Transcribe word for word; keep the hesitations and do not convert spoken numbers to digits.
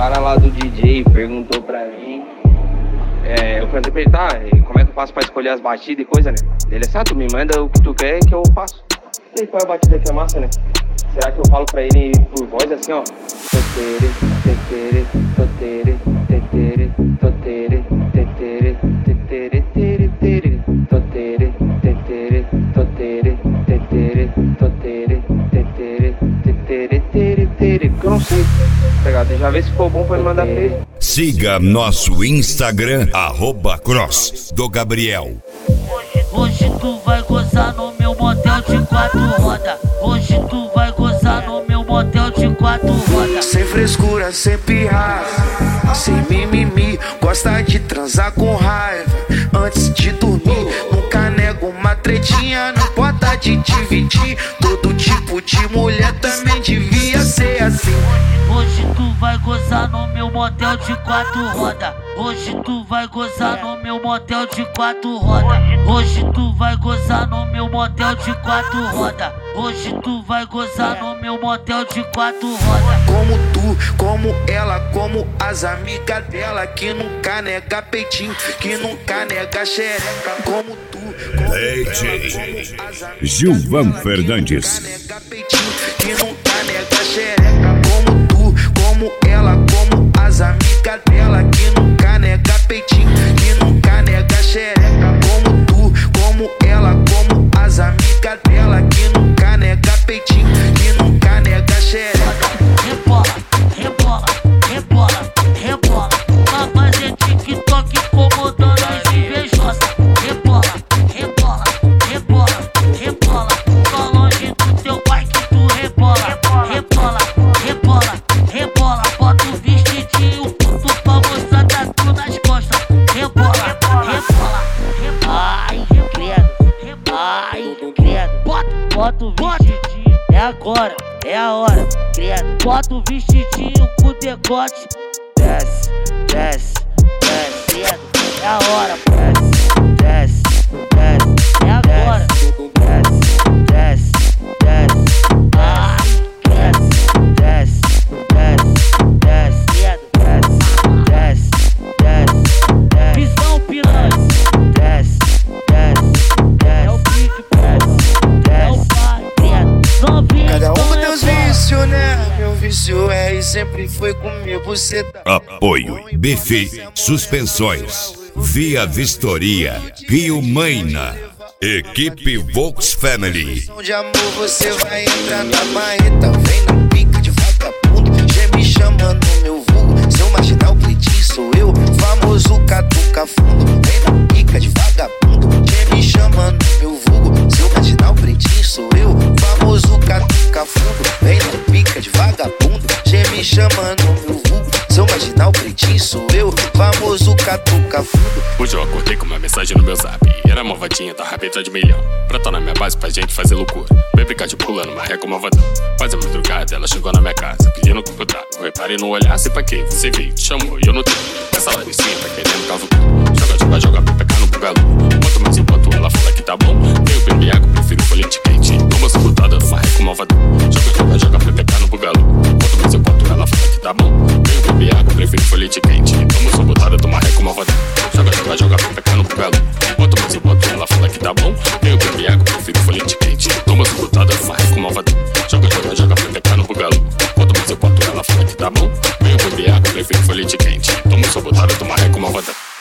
cara lá do D J perguntou pra mim. É, eu perguntei pra ele, tá, como é que eu faço pra escolher as batidas e coisa, né? Ele é, ah, tu me manda o que tu quer que eu faço. E aí, qual é a batida que é massa, né? Será que eu falo pra ele por voz assim, ó? Totere, tetere, totere, tetere, totere, tetere, tetere, tere, tere, totere, tetere, totere, tetere, totere, tetere, tetere, tere, tere. Porque eu não sei, tá ligado? Já vê se ficou bom pra me mandar pra ele. Siga nosso Instagram, arroba Cross do Gabriel. Hoje, hoje tu vai gozar no meu motel de quatro rodas. Hoje tu vai gozar no meu motel de quatro rodas. Sem frescura, sem pirraça, sem mimimi, gosta de transar com raiva antes de dormir. Nunca nego uma tretinha, não importa de dividir. Todo tipo de mulher também devia ser assim. Hoje tu vai gozar no meu motel de quatro rodas. Hoje tu vai gozar no meu motel de quatro rodas. Hoje tu vai gozar no meu motel de quatro rodas. Hoje tu vai gozar no meu motel de quatro rodas. Como tu, como ela, como as amigas dela, que nunca nega peitinho, que nunca nega xereca. Como tu, como D J ela, como as amigas Gilvan dela, Fernandes. que nunca nega peitinho, que nunca nega xereca. Como tu, como ela, como as amigas dela, que nunca nega peitinho, que nunca nega xereca. Como tu, como ela, como as amigas dela, que nunca nega peitinho, que nunca nega xereca. Rebola, rebola, rebola, rebola. Pra fazer TikTok incomodando as invejosas. Rebola, rebola, rebola, rebola. Tô longe do teu pai que tu rebola. Rebola, rebola, rebola. Bota o vestidinho puto pra mostrar tatu nas costas. Rebola, rebola, rebola. Ai, credo, ai, credo. Bota, bota o vestidinho. É agora, é a hora, credo. Bota o vestidinho com decote. Desce, desce, desce, credo. É a hora, desce, desce, desce. É agora, desce, desce, desce. Ai, credo, desce, desce, desce, credo. Desce, desce, desce, desce. Visão piranha. Desce, desce, desce. É o pique, desce, desce. É o pai, credo. Novinho. Cada um com teus vícios, né? Meu vício é e sempre foi comigo, você tá. Apoio Bife Suspensões, Via Vistoria, Rio Maina, Equipe Volks Family. De amor você vai entrar na marreta, vem na pica de vagabundo, já me chamando meu vulgo, seu marginal pleitinho sou eu, famoso catuca fundo, vem na pica de vagabundo, já me chamando meu vulgo, seu marginal pleitinho sou eu, famoso catuca fundo, vem na pica de vagabundo, já me chamando meu vulgo, seu marginal pleitinho sou eu, famoso catuca fundo. Hoje eu acordei com uma mensagem no meu zap, era uma vatinha da rapeta de milhão, pra tá na minha base pra gente fazer loucura, bebê de pula numa ré com uma vadão. Quase a madrugada ela chegou na minha casa, pedindo computador, eu reparei no olhar, sei pra quê, você veio, te chamou e eu não tenho. Essa laricinha tá querendo cavucar, joga, joga, joga, P P K no bugalô. Quanto mais eu boto, ela fala que tá bom, veio beber água, prefiro folhete quente, toma essa botada numa ré com uma vadão. Joga, joga, joga, P P K no bugalô. Quanto mais eu boto, ela fala que tá bom, veio beber água, prefiro folhete quente, toma essa botada numa ré com uma vadão. Joga, joga, joga, P P K no bugalô. Quanto mais eu boto, ela fala que tá bom, veio beber água, prefiro folhete quente, toma essa botada numa ré com uma vadão. Joga, joga, joga, P P K no bugalô. Quanto mais eu boto, ela fala que tá bom, veio beber água, prefiro folhete quente, toma essa botada numa ré com uma vadão.